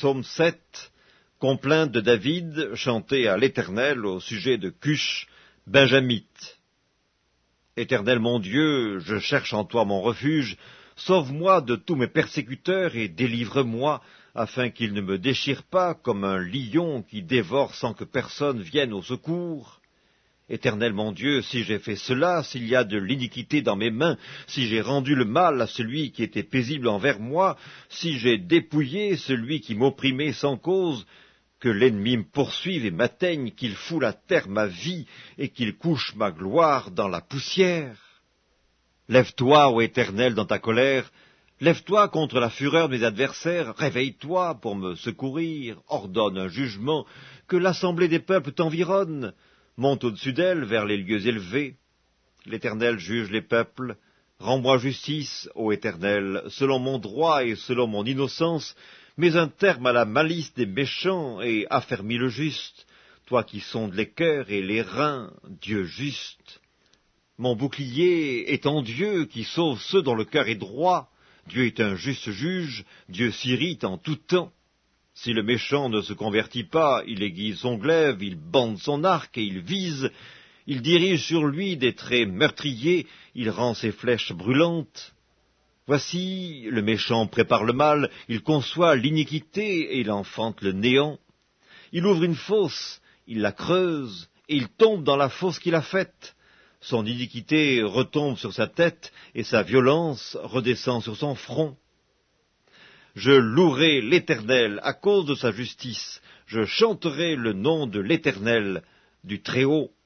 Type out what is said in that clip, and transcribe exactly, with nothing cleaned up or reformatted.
Psaume sept, complainte de David, chantée à l'Éternel au sujet de Cush, benjamite. Éternel mon Dieu, je cherche en toi mon refuge, sauve-moi de tous mes persécuteurs et délivre-moi, afin qu'ils ne me déchirent pas comme un lion qui dévore sans que personne vienne au secours. Éternel mon Dieu, si j'ai fait cela, s'il y a de l'iniquité dans mes mains, si j'ai rendu le mal à celui qui était paisible envers moi, si j'ai dépouillé celui qui m'opprimait sans cause, que l'ennemi me poursuive et m'atteigne, qu'il foule à terre ma vie et qu'il couche ma gloire dans la poussière. Lève-toi, ô Éternel, dans ta colère, lève-toi contre la fureur de mes adversaires, réveille-toi pour me secourir, ordonne un jugement, que l'assemblée des peuples t'environne, monte au-dessus d'elle vers les lieux élevés. L'Éternel juge les peuples, rends-moi justice, ô Éternel, selon mon droit et selon mon innocence, mets un terme à la malice des méchants et affermis le juste, toi qui sondes les cœurs et les reins, Dieu juste. Mon bouclier est en Dieu qui sauve ceux dont le cœur est droit. Dieu est un juste juge, Dieu s'irrite en tout temps. Si le méchant ne se convertit pas, il aiguise son glaive, il bande son arc et il vise, il dirige sur lui des traits meurtriers, il rend ses flèches brûlantes. Voici, le méchant prépare le mal, il conçoit l'iniquité et il enfante le néant. Il ouvre une fosse, il la creuse, et il tombe dans la fosse qu'il a faite. Son iniquité retombe sur sa tête, et sa violence redescend sur son front. Je louerai l'Éternel à cause de sa justice, je chanterai le nom de l'Éternel, du Très-Haut.